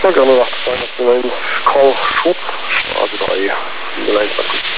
gerne nachzeigen, dass wir in Karl-Schurz-Straße 3 in der Leinstadt.